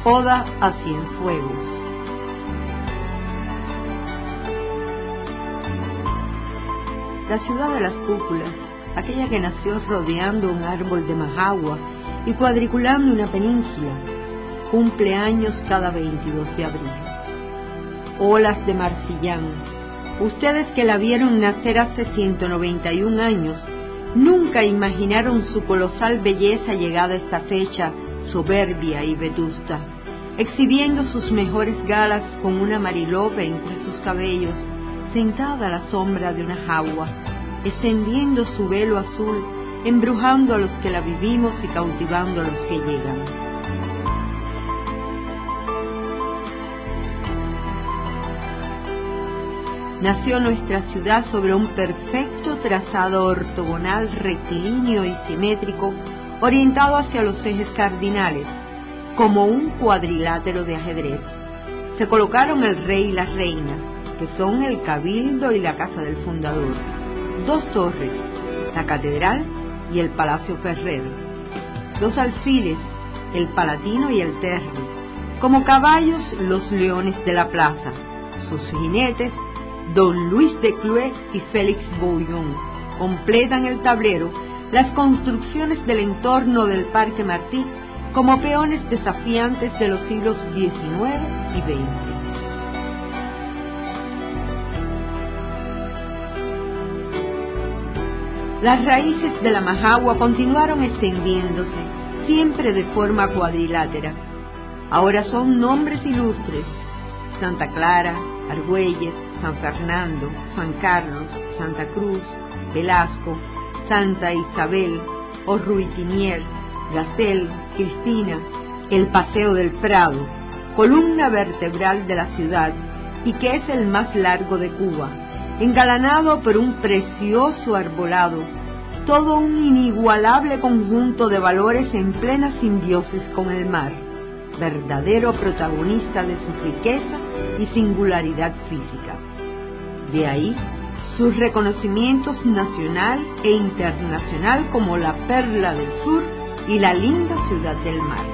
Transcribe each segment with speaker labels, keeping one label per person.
Speaker 1: Oda a Cienfuegos. La ciudad de las cúpulas, aquella que nació rodeando un árbol de majagua y cuadriculando una península, cumple años cada 22 de abril. Olas de Marcillán, ustedes que la vieron nacer hace 191 años, nunca imaginaron su colosal belleza llegada a esta fecha soberbia y vetusta, exhibiendo sus mejores galas con una marilope entre sus cabellos, sentada a la sombra de una jagua, extendiendo su velo azul, embrujando a los que la vivimos y cautivando a los que llegan. Nació nuestra ciudad sobre un perfecto trazado ortogonal, rectilíneo y simétrico, orientado hacia los ejes cardinales, como un cuadrilátero de ajedrez. Se colocaron el rey y la reina, que son el cabildo y la casa del fundador, dos torres, la catedral y el Palacio Ferrer, dos alfiles, el Palatino y el Terri, como caballos los leones de la plaza, sus jinetes, Don Luis de Clúes y Félix Bouillon, completan el tablero las construcciones del entorno del Parque Martí como peones desafiantes de los siglos XIX y XX. Las raíces de la majagua continuaron extendiéndose, siempre de forma cuadrilátera. Ahora son nombres ilustres: Santa Clara, Argüelles, San Fernando, San Carlos, Santa Cruz, Velasco, Santa Isabel, Orruitinier, Gacel, Cristina, el Paseo del Prado, columna vertebral de la ciudad y que es el más largo de Cuba, engalanado por un precioso arbolado, todo un inigualable conjunto de valores en plena simbiosis con el mar, verdadero protagonista de su riqueza y singularidad física. De ahí sus reconocimientos nacional e internacional como la perla del sur y la linda ciudad del mar.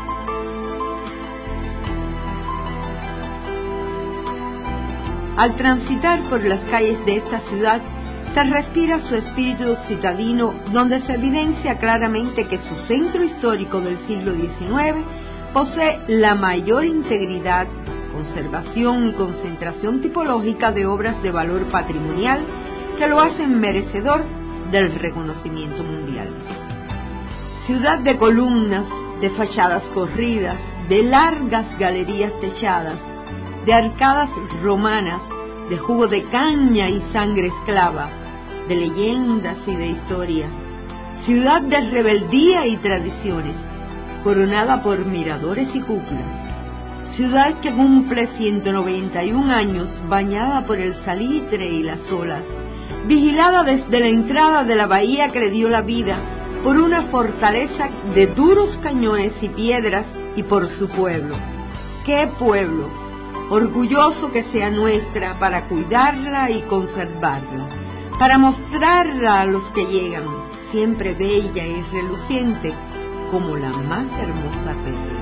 Speaker 1: Al transitar por las calles de esta ciudad, se respira su espíritu citadino, donde se evidencia claramente que su centro histórico del siglo XIX posee la mayor integridad, conservación y concentración tipológica de obras de valor patrimonial que lo hacen merecedor del reconocimiento mundial. Ciudad de columnas, de fachadas corridas, de largas galerías techadas, de arcadas romanas, de jugo de caña y sangre esclava, de leyendas y de historia. Ciudad de rebeldía y tradiciones, coronada por miradores y cúpulas. Ciudad que cumple 191 años, bañada por el salitre y las olas, vigilada desde la entrada de la bahía que le dio la vida, por una fortaleza de duros cañones y piedras, y por su pueblo. ¡Qué pueblo! Orgulloso que sea nuestra para cuidarla y conservarla, para mostrarla a los que llegan, siempre bella y reluciente como la más hermosa perla.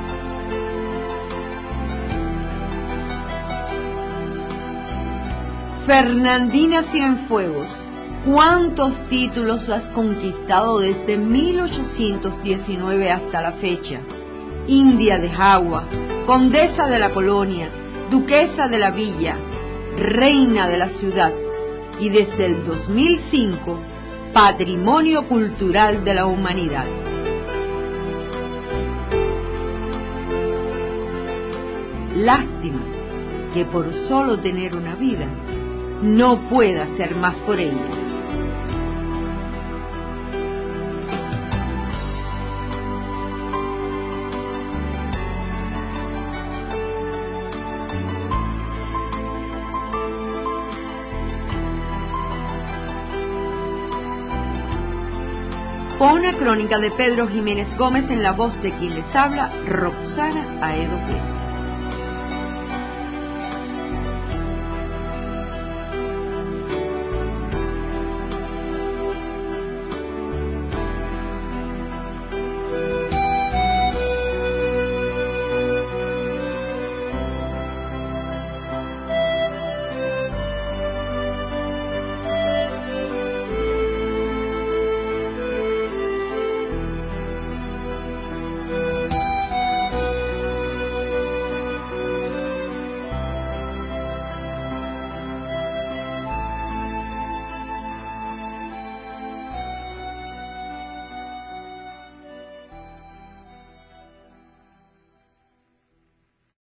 Speaker 1: Fernandina Cienfuegos, ¿cuántos títulos has conquistado desde 1819 hasta la fecha? India de Jagua, condesa de la colonia, duquesa de la villa, reina de la ciudad y desde el 2005, patrimonio cultural de la humanidad. Lástima que por solo tener una vida no pueda hacer más por ella. Fue una crónica de Pedro Jiménez Gómez en la voz de quien les habla, Roxana Aedo Pérez.